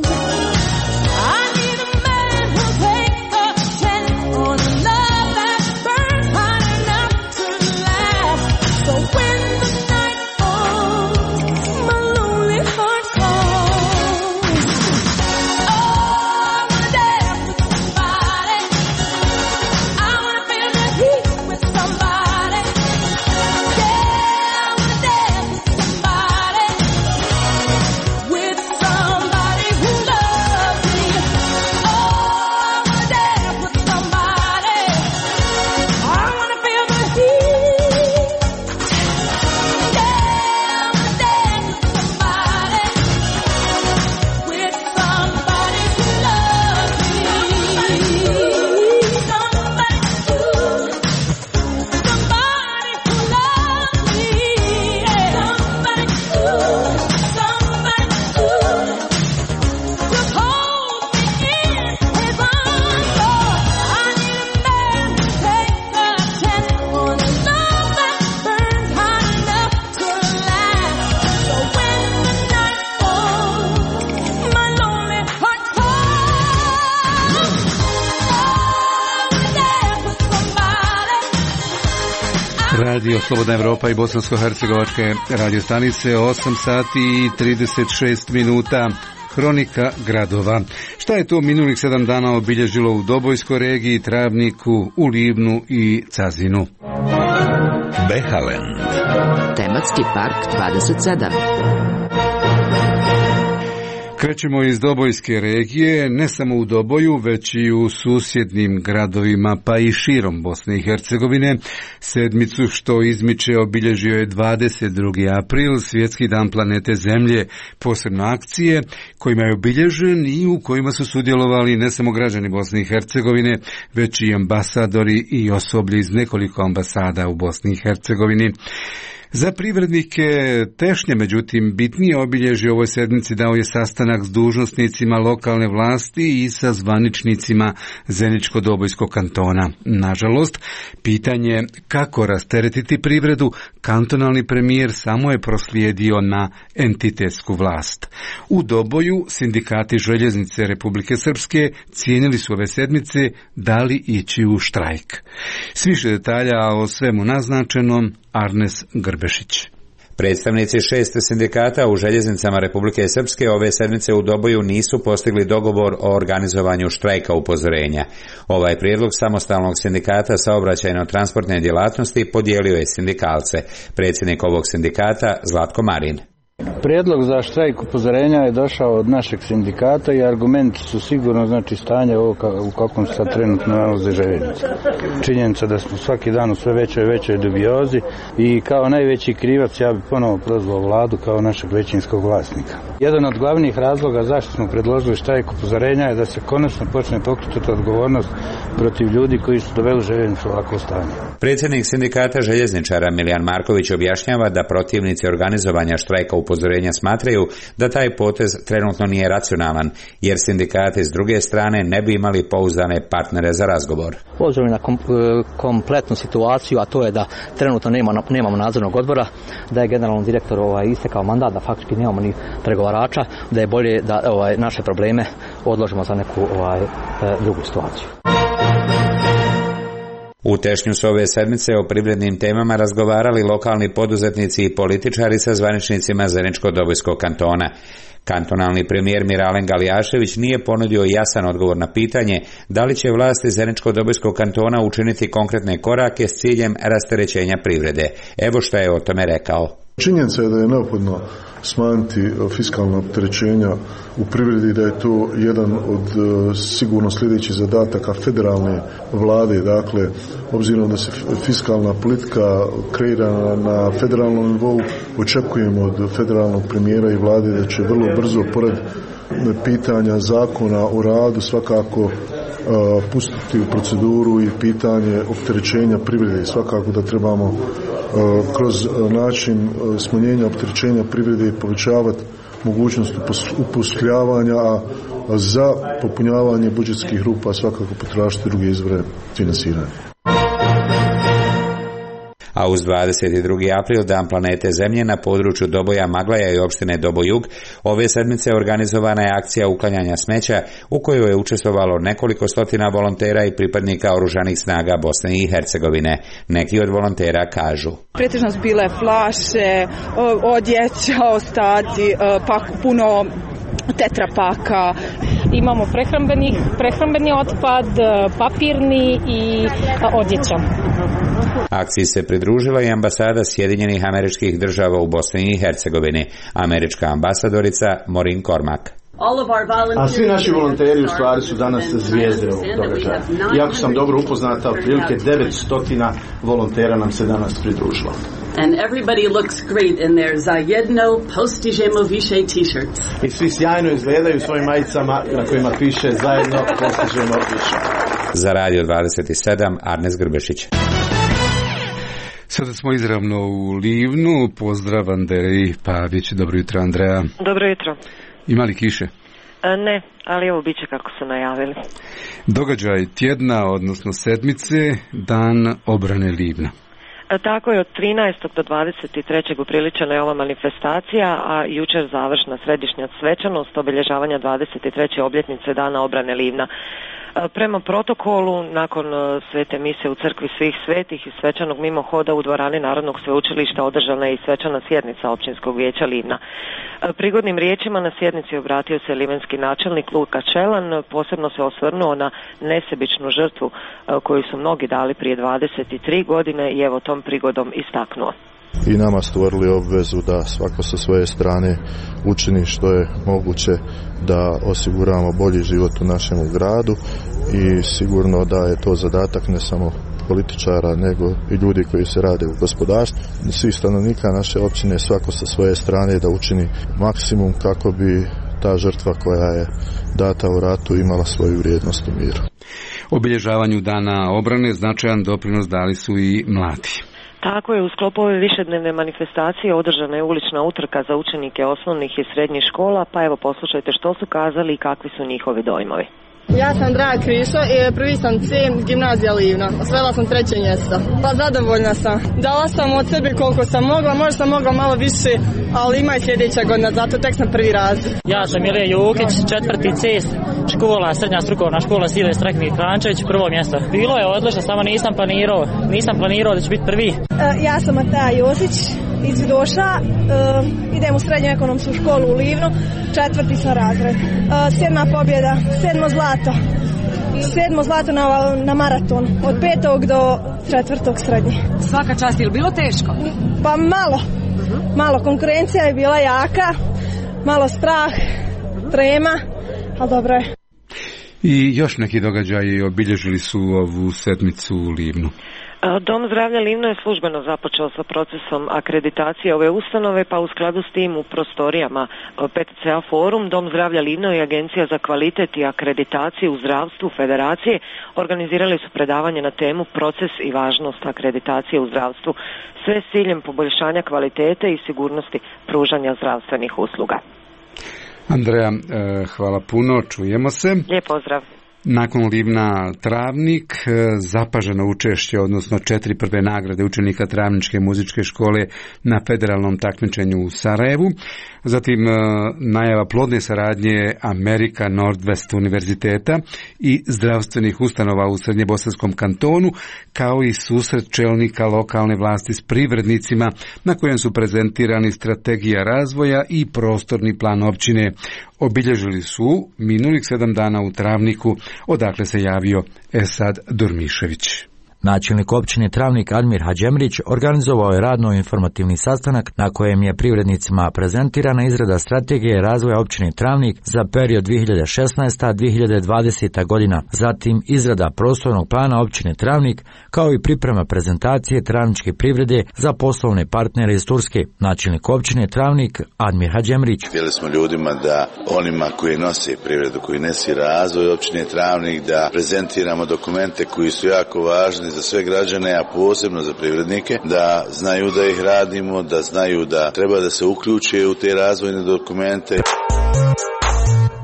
I need a man who'll take a chance on a love that burns hot enough to last. So when the night falls, my lonely heart calls. Oh, I wanna dance with somebody. I wanna feel the heat with somebody. Yeah, I wanna dance with somebody. With somebody who loves me. Oh, I wanna dance with somebody. I wanna feel the heat. Yeah, I wanna dance with somebody. With somebody who loves me. Somebody who, somebody who loves me. Yeah. Somebody who, somebody who just hold me in his arms. Oh, I need a man to take a chance on a love that burns hot enough to last. So when the night falls, my lonely heart calls. Radio Slobodna Evropa i Bosansko-Hercegovačke radio stanice, osam sati i trideset šest minuta. Hronika gradova. Šta je to minulih sedam dana obilježilo u Dobojskoj regiji, Travniku, u Livnu i Cazinu? Behalen. Tematski park dvadeset sedam. Krećemo iz Dobojske regije, ne samo u Doboju, već i u susjednim gradovima, pa i širom Bosne i Hercegovine. Sedmicu što izmiče obilježio je dvadeset drugi april, Svjetski dan planete Zemlje, posebno akcije kojima je obilježen i u kojima su sudjelovali ne samo građani Bosne i Hercegovine, već i ambasadori i osoblje iz nekoliko ambasada u Bosni i Hercegovini. Za privrednike Tešnje, međutim, bitnije obilježje ovoj sedmici dao je sastanak s dužnosnicima lokalne vlasti i sa zvaničnicima Zeničko-Dobojskog kantona. Nažalost, pitanje kako rasteretiti privredu, kantonalni premijer samo je proslijedio na entitetsku vlast. U Doboju sindikati Željeznice Republike Srpske cijenili su ove sedmice da li ići u štrajk. S više detalja o svemu naznačenom Arnes Grbešić. Predstavnici šest sindikata u Željeznicama Republike Srpske ove sedmice u Doboju nisu postigli dogovor o organizovanju štrajka upozorenja. Ovaj prijedlog samostalnog sindikata saobraćajno-transportne djelatnosti podijelio je sindikalce. Predsjednik ovog sindikata Zlatko Marin. Prijedlog za štrajk upozorenja je došao od našeg sindikata i argumenti su sigurno znači stanje ovo u kakvom se sad trenutno nalaze željeznice. Činjenica da smo svaki dan u sve većoj i većoj dubiozi i kao najveći krivac ja bih ponovo prozvao vladu kao našeg većinskog vlasnika. Jedan od glavnih razloga zašto smo predložili štrajk upozorenja je da se konačno počne pokretati odgovornost protiv ljudi koji su doveli željeznicu u ovakvo stanje. Predsjednik sindikata željezničara Milijan Marković objašnjava da protivnici organizovanja štrajka upozorenja smatraju da taj potez trenutno nije racionalan, jer sindikati s druge strane ne bi imali pouzdane partnere za razgovor. Obzirom na kom, kompletnu situaciju, a to je da trenutno nema, nemamo nadzornog odbora, da je generalnom direktoru ovaj, istekao mandat, da faktički nemamo ni pregovarača, da je bolje da ovaj, naše probleme odložimo za neku ovaj, drugu situaciju. U Tešnju su ove sedmice o privrednim temama razgovarali lokalni poduzetnici i političari sa zvaničnicima Zeničko-Dobojskog kantona. Kantonalni premijer Miralen Galijašević nije ponudio jasan odgovor na pitanje da li će vlasti Zeničko-Dobojskog kantona učiniti konkretne korake s ciljem rasterećenja privrede. Evo što je o tome rekao. Činjenica je da je neophodno smanjiti fiskalna opterećenja u privredi, da je to jedan od sigurno sljedećih zadataka federalne vlade. Dakle, obzirom da se fiskalna politika kreira na federalnom nivou, očekujemo od federalnog premijera i vlade da će vrlo brzo, pored pitanja zakona o radu, svakako pustiti u proceduru i pitanje opterećenja privrede. Svakako da trebamo kroz način smanjenja opterećenja privrede povećavati mogućnost upošljavanja, a za popunjavanje budžetskih rupa svakako potražiti druge izvore finansiranja. a uz dvadeset drugi april, Dan planete Zemlje, na području Doboja Maglaja i opštine Dobojug, ove sedmice organizovana je akcija uklanjanja smeća u kojoj je učestvovalo nekoliko stotina volontera i pripadnika oružanih snaga Bosne i Hercegovine. Neki od volontera kažu: pretežno su bile flaše, odjeća, ostaci, pa puno tetrapaka. Imamo prehrambeni, prehrambeni otpad, papirni i odjeća. Akciji se pridružila i ambasada Sjedinjenih Američkih Država u Bosni i Hercegovini, američka ambasadorica Maureen Cormack. A svi naši volonteri u stvari su danas zvijezde ovog događaja. Iako sam dobro upoznata, otprilike devetsto volontera nam se danas pridružilo. And everybody looks great in their zajedno postižemo više t-shirts. I svi sjajno izgledaju u svojim majicama na kojima piše zajedno postižemo više. Za Radio dvadeset sedam, Arnes Grbešić. Sada smo izravno u Livnu. Pozdrav Andreji Pavić. Dobro jutro, Andreja. Dobro jutro. Ima li kiše? E, ne, ali evo bit će kako su najavili. Događaj tjedna, odnosno sedmice, Dan obrane Livna. E, tako je, od trinaestog do dvadeset trećeg upriličena je ova manifestacija, a jučer završna središnja svečanost obilježavanja dvadeset treće obljetnice Dana obrane Livna. Prema protokolu, nakon svete mise u crkvi svih svetih i svečanog mimohoda u dvorani Narodnog sveučilišta održana je i svečana sjednica općinskog vijeća Livna. Prigodnim riječima na sjednici obratio se livenski načelnik Luka Čelan, posebno se osvrnuo na nesebičnu žrtvu koju su mnogi dali prije dvadeset tri godine i evo tom prigodom istaknuo. I nama stvorili obvezu da svako sa svoje strane učini što je moguće da osiguramo bolji život u našem gradu i sigurno da je to zadatak ne samo političara nego i ljudi koji se rade u gospodarstvu, svih stanovnika naše općine, svako sa svoje strane da učini maksimum kako bi ta žrtva koja je data u ratu imala svoju vrijednost u miru. Obilježavanju Dana obrane značajan doprinos dali su i mladi. Tako je, u sklopu ove višednevne manifestacije održana je ulična utrka za učenike osnovnih i srednjih škola, pa evo poslušajte što su kazali i kakvi su njihovi dojmovi. Ja sam Draga Krišo i prvi sam C gimnazija Livna. Osvojila sam treće mjesto. Pa zadovoljna sam. Dala sam od sebe koliko sam mogla, možda sam mogla malo više, ali ima i sljedeća godina, zato tek sam prvi razred. Ja sam Ilija Jukić, četvrti C, škola, srednja strukovna škola Sile Streknik Krančević, prvo mjesto. Bilo je odlično, samo nisam planirao, nisam planirao da ću biti prvi. Uh, ja sam Mataja Josić iz Vidoša, uh, idem u srednju ekonomsku školu u Livnu, četvrti sam razred. Uh, sedma pobjeda, sedmo zlato. Sedmo zlato na, na maraton, od petog do četvrtog srednje. Svaka čast, je li bilo teško? Pa malo, malo, konkurencija je bila jaka, malo strah, trema, ali dobro je. I još neki događaji obilježili su ovu sedmicu u Livnu. Dom zdravlja Livno je službeno započeo sa procesom akreditacije ove ustanove, pa u skladu s tim u prostorijama P T C A Forum, Dom zdravlja Livno i Agencija za kvalitet i akreditaciju u zdravstvu Federacije organizirali su predavanje na temu Proces i važnost akreditacije u zdravstvu, sve s ciljem poboljšanja kvalitete i sigurnosti pružanja zdravstvenih usluga. Andreja, hvala puno, čujemo se. Lijep pozdrav. Nakon Livna Travnik, zapaženo učešće, odnosno četiri prve nagrade učenika Travničke muzičke škole na federalnom takmičenju u Sarajevu. Zatim najava plodne saradnje Amerika Nordwest univerziteta i zdravstvenih ustanova u Srednjebosanskom kantonu, kao i susret čelnika lokalne vlasti s privrednicima na kojem su prezentirani strategija razvoja i prostorni plan općine. Obilježili su minulih sedam dana u Travniku, odakle se javio Esad Durmišević. Načelnik općine Travnik Admir Hadžemrić organizovao je radno informativni sastanak na kojem je privrednicima prezentirana izrada strategije razvoja općine Travnik za period dvije hiljade šesnaesta do dvije hiljade dvadeseta godina, zatim izrada prostornog plana općine Travnik, kao i priprema prezentacije travničke privrede za poslovne partnere iz Turske. Načelnik općine Travnik Admir Hadžemrić. Htjeli smo ljudima da onima koji nose privredu, koji nesi razvoj općine Travnik, da prezentiramo dokumente koji su jako važni za sve građane, a posebno za privrednike, da znaju da ih radimo, da znaju da treba da se uključe u te razvojne dokumente.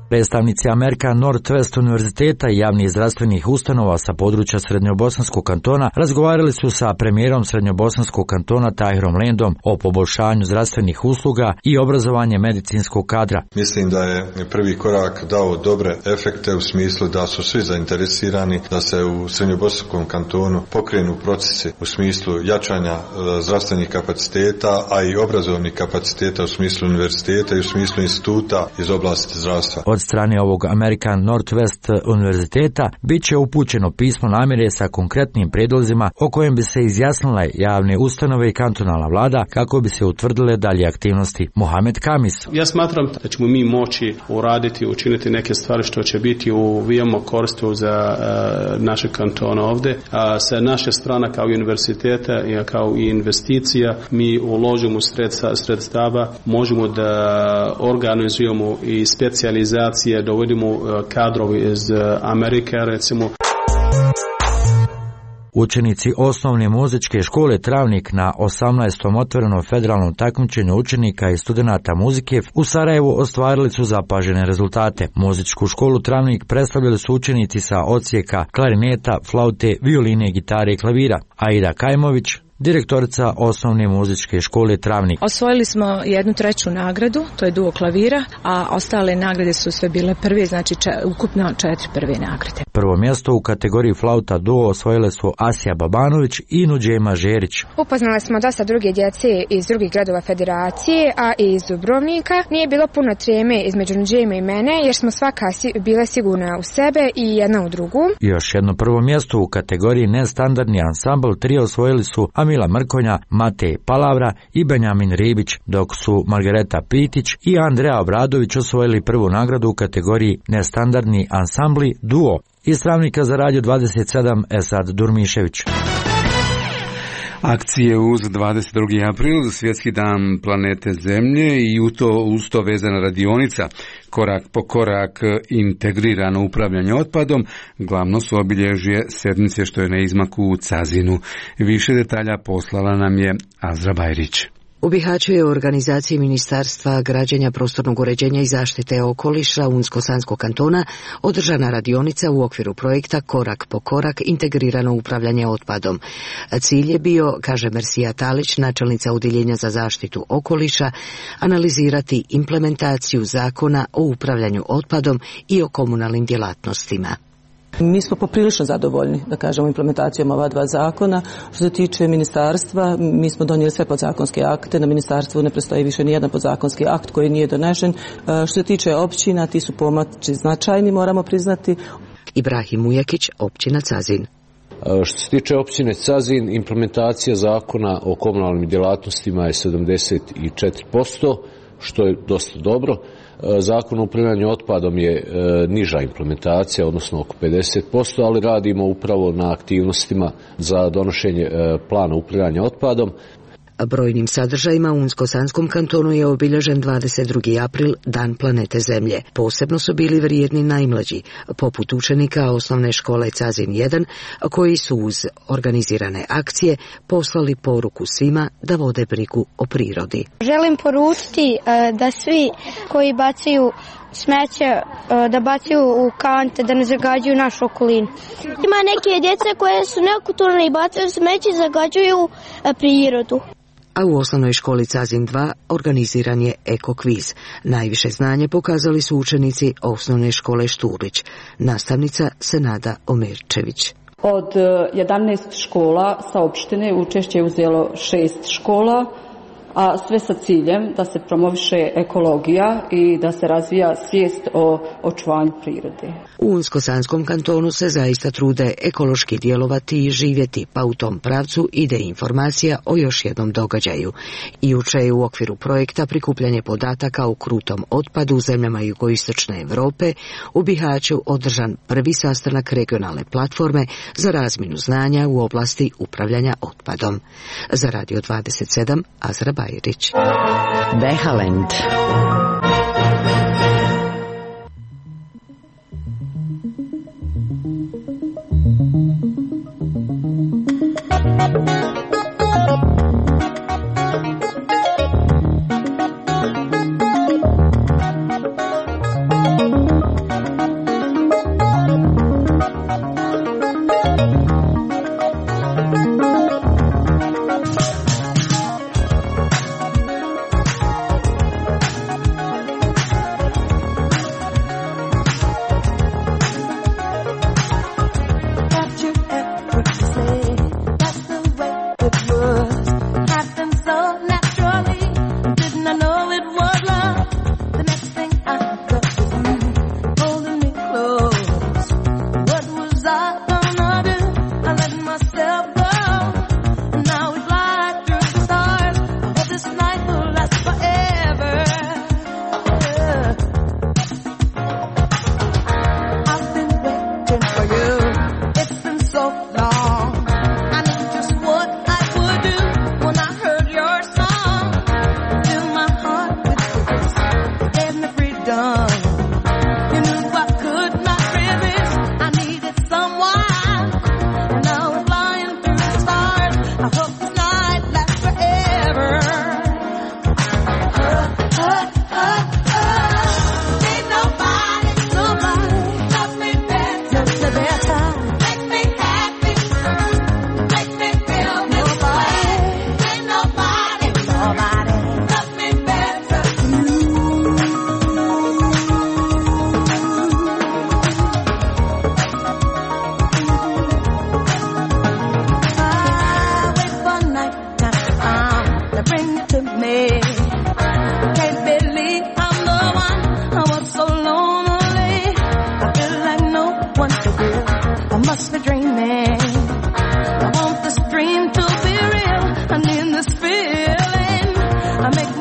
Predstavnici American Northwest univerziteta i javnih zdravstvenih ustanova sa područja Srednjobosanskog kantona razgovarali su sa premijerom Srednjobosanskog kantona Tahirom Landom o poboljšanju zdravstvenih usluga i obrazovanje medicinskog kadra. Mislim da je prvi korak dao dobre efekte u smislu da su svi zainteresirani da se u Srednjobosanskom kantonu pokrenu procesi u smislu jačanja zdravstvenih kapaciteta, a i obrazovnih kapaciteta u smislu univerziteta i u smislu instituta iz oblasti zdravstva. Od strane ovog American Northwest univerziteta bit će upućeno pismo namjere sa konkretnim prijedlozima o kojem bi se izjasnile javne ustanove i kantonalna vlada kako bi se utvrdile dalje aktivnosti. Mohamed Kamis. Ja smatram da ćemo mi moći uraditi, učiniti neke stvari što će biti u veoma koristno za uh, naše kantone ovdje. A sa naše strane kao univerziteta i kao i investicija mi uložimo sredstva, sredstava, možemo da organizujemo i specijalizacije, dovodimo kadrovi iz Amerike, recimo. Učenici osnovne muzičke škole Travnik na osamnaestom otvorenom federalnom takmičenju učenika i studenata muzike u Sarajevu ostvarili su zapažene rezultate. Muzičku školu Travnik predstavljali su učenici sa odsjeka klarineta, flaute, violine, gitare i klavira. Aida Kajmović, direktorica osnovne muzičke škole Travnik. Osvojili smo jednu treću nagradu, to je duo klavira, a ostale nagrade su sve bile prve, znači če, ukupno četiri prve nagrade. Prvo mjesto u kategoriji flauta duo osvojile su Asija Babanović i Nuđema Žerić. Upoznali smo dosta druge djece iz drugih gradova federacije, a i iz Dubrovnika. Nije bilo puno treme između Nuđema i mene, jer smo svaka si, bile sigurna u sebe i jedna u drugu. Još jedno prvo mjesto u kategoriji nestandardni ansambl trio osvojili su Mila Mrkonja, Matej Palavra i Benjamin Ribić, dok su Margareta Pitić i Andreja Obradović osvojili prvu nagradu u kategoriji nestandardni ansambli duo. Iz Travnika za Radio dvadeset sedam Esad Durmišević. Akcije uz dvadeset drugi april, svjetski dan planete Zemlje i u to, uz to vezana radionica korak po korak integrirano upravljanje otpadom, glavno su obilježje sedmice što je na izmaku u Cazinu. Više detalja poslala nam je Azra Bajrić. U Bihaću je u organizaciji Ministarstva građenja, prostornog uređenja i zaštite okoliša Unsko-Sanskog kantona održana radionica u okviru projekta Korak po korak integrirano upravljanje otpadom. Cilj je bio, kaže Mersija Talić, načelnica Udjeljenja za zaštitu okoliša, analizirati implementaciju zakona o upravljanju otpadom i o komunalnim djelatnostima. Mi smo poprilično zadovoljni, da kažemo, implementacijom ova dva zakona. Što se tiče ministarstva, mi smo donijeli sve podzakonske akte. Na ministarstvu ne prestoji više ni jedan podzakonski akt koji nije donešen. Što se tiče općina, ti su pomaci značajni, moramo priznati. Ibrahim Ujakić, općina Cazin. Što se tiče općine Cazin, implementacija zakona o komunalnim djelatnostima je sedamdeset četiri posto, što je dosta dobro. Zakon o upravljanju otpadom je e, niža implementacija, odnosno oko pedeset posto, ali radimo upravo na aktivnostima za donošenje e, plana upravljanja otpadom. Brojnim sadržajima u Unsko-Sanskom kantonu je obilježen dvadeset drugi april, Dan planete Zemlje. Posebno su bili vrijedni najmlađi, poput učenika osnovne škole Cazin jedan, koji su uz organizirane akcije poslali poruku svima da vode brigu o prirodi. Želim poručiti da svi koji bacaju smeće, da bacaju u kante, da ne zagađuju našu okolinu. Ima neke djece koje su nekulturne i bacaju smeće i zagađuju prirodu. A u osnovnoj školi Cazin dva organiziran je eko-kviz. Najviše znanje pokazali su učenici osnovne škole Šturlić. Nastavnica Senada Omerčević. Od jedanaest škola sa opštine učešće je uzelo šest škola, a sve sa ciljem da se promoviše ekologija i da se razvija svijest o očuvanju prirode. U Unsko-Sanskom kantonu se zaista trude ekološki djelovati i živjeti, pa u tom pravcu ide informacija o još jednom događaju. Juče je u okviru projekta prikupljanje podataka o krutom otpadu u zemljama jugoistočne Europe u Bihaću održan prvi sastanak regionalne platforme za razmjenu znanja u oblasti upravljanja otpadom. Za Radio dvadeset sedam Azra Bajrić. Behalend.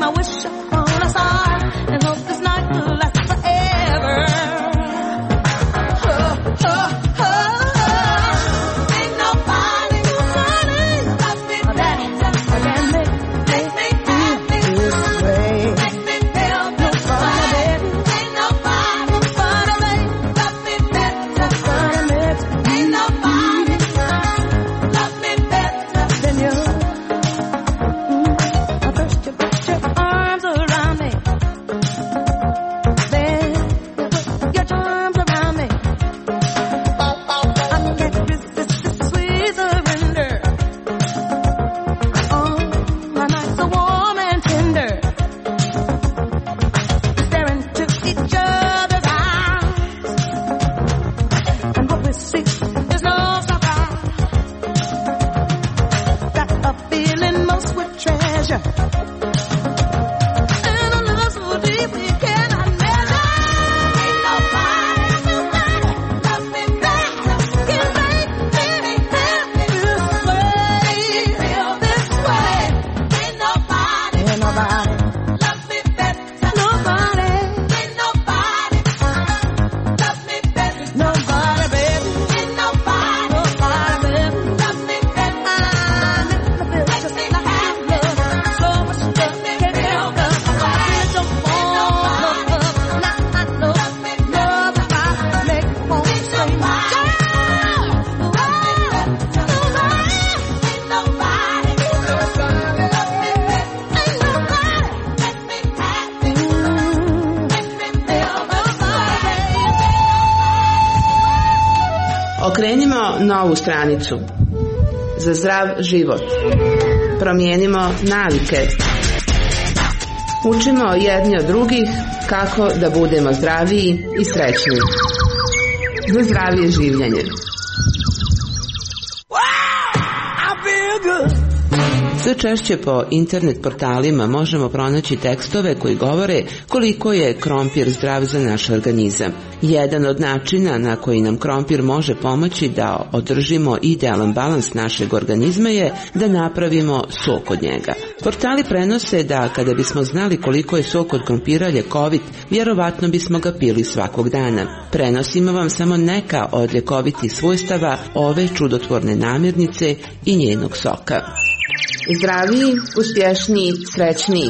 Okrenimo novu stranicu. Za zdrav život. Promijenimo navike. Učimo jedni od drugih kako da budemo zdraviji i srećniji. Za zdravije življenje. Sve češće po internet portalima možemo pronaći tekstove koji govore koliko je krompir zdrav za naš organizam. Jedan od načina na koji nam krompir može pomoći da održimo idealan balans našeg organizma je da napravimo sok od njega. Portali prenose da kada bismo znali koliko je sok od krompira ljekovit, vjerovatno bismo ga pili svakog dana. Prenosimo vam samo neka od ljekovitih svojstava ove čudotvorne namirnice i njenog soka. Zdraviji, uspješniji, srećniji.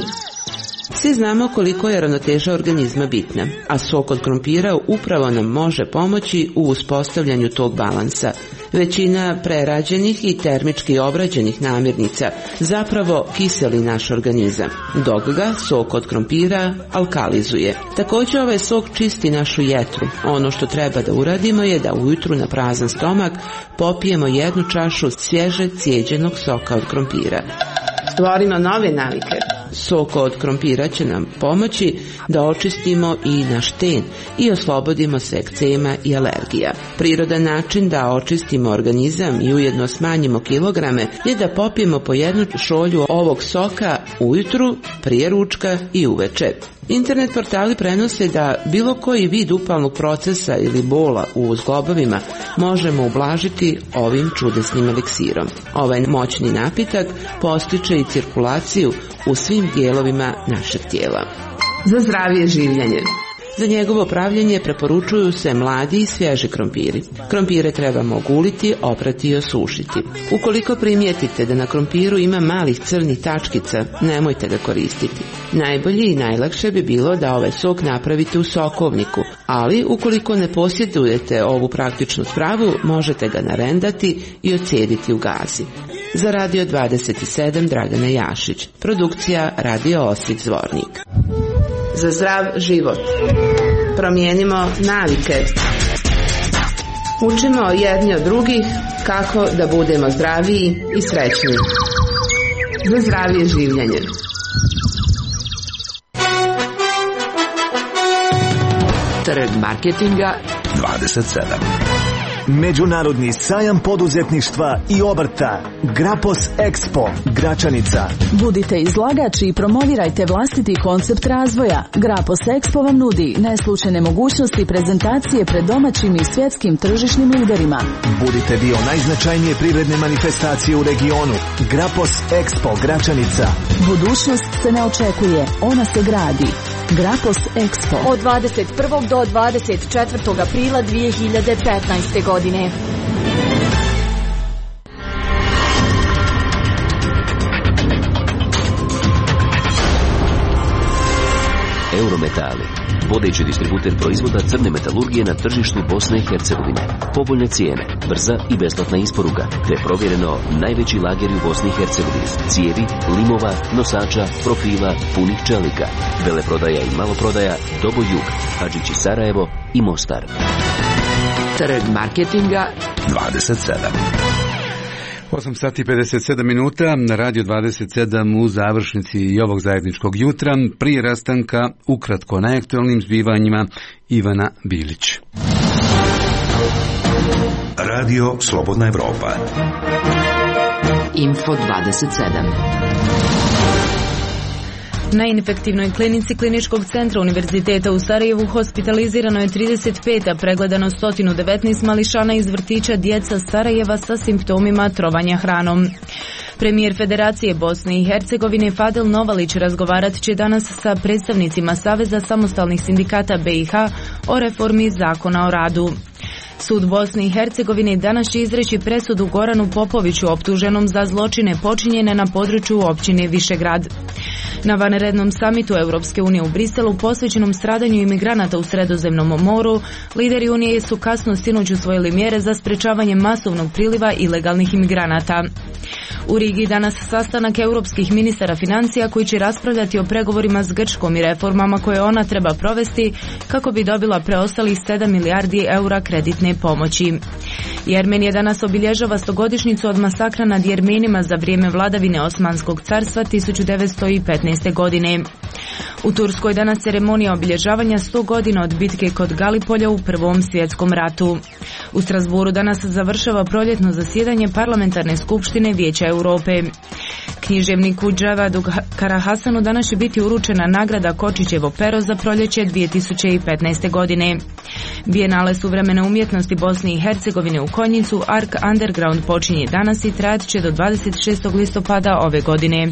Svi znamo koliko je ravnoteža organizma bitna, a sok od krompira upravo nam može pomoći u uspostavljanju tog balansa. Većina prerađenih i termički obrađenih namirnica zapravo kiseli naš organizam, dok ga sok od krompira alkalizuje. Također ovaj sok čisti našu jetru. Ono što treba da uradimo je da ujutru na prazan stomak popijemo jednu čašu svježe cijeđenog soka od krompira. Stvorimo nove navike. Sok od krompira će nam pomoći da očistimo i naš ten i oslobodimo se ekcema i alergija. Prirodan način da očistimo organizam i ujedno smanjimo kilograme je da popijemo po jednu šolju ovog soka ujutru, prije ručka i uveče. Internet portali prenose da bilo koji vid upalnog procesa ili bola u zglobovima možemo ublažiti ovim čudesnim eliksirom. Ovaj moćni napitak postiče i cirkulaciju u svim dijelovima našeg tijela. Za zdravije življenje. Za njegovo pravljenje preporučuju se mladi i svježi krompiri. Krompire trebamo oguliti, oprati i osušiti. Ukoliko primijetite da na krompiru ima malih crnih tačkica, nemojte ga koristiti. Najbolje i najlakše bi bilo da ovaj sok napravite u sokovniku, ali ukoliko ne posjedujete ovu praktičnu spravu, možete ga narendati i odcediti u gazi. Za Radio dvadeset sedam Dragana Jašić. Produkcija Radio Osijek Zvornik. Za zdrav život. Promijenimo navike. Učimo jedni od drugih kako da budemo zdraviji i srećniji. Za zdravije življenje. Trg marketinga dvadeset sedam. Međunarodni sajam poduzetništva i obrta. Grapos Expo, Gračanica. Budite izlagači i promovirajte vlastiti koncept razvoja. Grapos Expo vam nudi neslučajne mogućnosti prezentacije pred domaćim i svjetskim tržišnim liderima. Budite dio najznačajnije privredne manifestacije u regionu. Grapos Expo, Gračanica. Budućnost se ne očekuje, ona se gradi. Grapos Expo. Od dvadeset prvog do dvadeset četvrtog aprila dvije hiljade petnaeste godine. Eurometali, vodeći distributer proizvoda crne metalurgije na tržištu Bosne i Hercegovine. Povoljne cijene, brza i besplatna isporuka, te provjereno najveći lager u Bosni i Hercegovini. Cijevi, limova, nosača, profila, punih čelika. Veleprodaja i maloprodaja Dobo Jug, Hadžići Sarajevo i Mostar. Trg marketinga dvadeset sedam. osam sati i pedeset sedam minuta, na Radio dvadeset sedam u završnici i ovog zajedničkog jutra, prije rastanka ukratko na aktualnim zbivanjima Ivana Bilić. Radio Slobodna Evropa. Info dvadeset sedam. Na infektivnoj klinici Kliničkog centra Univerziteta u Sarajevu hospitalizirano je trideset pet, a pregledano sto devetnaest mališana iz vrtića djeca Sarajeva sa simptomima trovanja hranom. Premijer Federacije Bosne i Hercegovine Fadel Novalić razgovarat će danas sa predstavnicima Saveza samostalnih sindikata B i H o reformi Zakona o radu. Sud Bosne i Hercegovine danas će izreći presudu Goranu Popoviću optuženom za zločine počinjene na području općine Višegrad. Na vanrednom samitu Europske unije u Briselu posvećenom stradanju imigranata u Sredozemnom moru, lideri Unije su kasno sinoć usvojili mjere za sprečavanje masovnog priliva ilegalnih imigranata. U Rigi danas sastanak europskih ministara financija koji će raspravljati o pregovorima s Grčkom i reformama koje ona treba provesti kako bi dobila preostalih sedam milijardi eura kreditne pomoći. Jermenija danas obilježava stogodišnjicu od masakra nad Jermenima za vrijeme vladavine Osmanskog carstva tisuću devetsto petnaeste. godine. U Turskoj danas ceremonija obilježavanja sto godina od bitke kod Galipolja u Prvom svjetskom ratu. U Strasburu danas završava proljetno zasjedanje Parlamentarne skupštine Vijeća Europe. Književniku Džavadu Karahasanu danas će biti uručena nagrada Kočićevo pero za proljeće dvije tisuće petnaeste. godine. Bijenale suvremene umjetnosti Bosne i Hercegovine u Konjicu Ark Underground počinje danas i trajat će do dvadeset šestog listopada ove godine.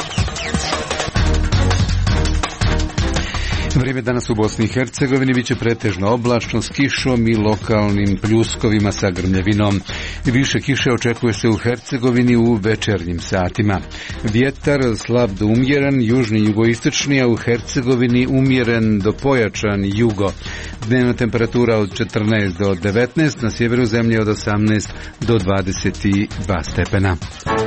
Vrijeme danas u Bosni i Hercegovini biće pretežno oblačno s kišom i lokalnim pljuskovima sa grmljevinom. Više kiše očekuje se u Hercegovini u večernjim satima. Vjetar slab do umjeren, južni jugoistočni, a u Hercegovini umjeren do pojačan jugo. Dnevna temperatura od četrnaest do devetnaest, na sjeveru zemlje od osamnaest do dvadeset dva stepena.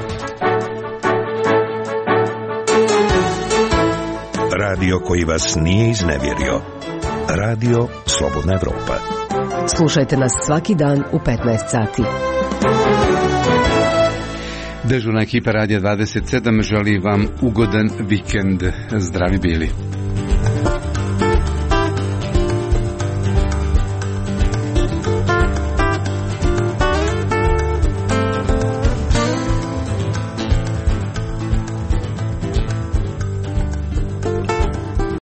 Radio koji vas nije iznevjerio. Radio Slobodna Evropa. Slušajte nas svaki dan u petnaest sati. Dežurna ekipa Radija dvadeset sedam želi vam ugodan vikend. Zdravi bili.